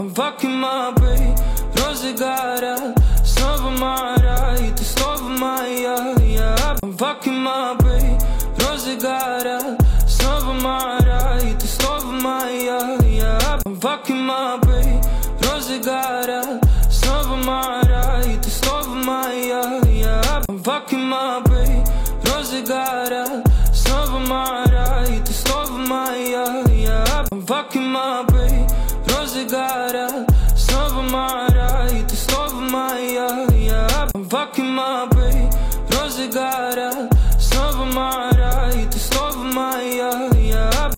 I'm fucking my babe, rozegara, znowu Mara i ty znowu Maja, yeah. I'm fucking my babe, rozegara, znowu Mara i ty znowu Maja, yeah. I'm fucking my babe, rozegara, znowu Mara i ty znowu Maja, yeah. I'm fucking my babe, rozegara, znowu Mara i ty znowu Maja, yeah. I'm fucking my babe, rozegara, znowu Mara i ty znowu Maja, yeah. I'm fucking my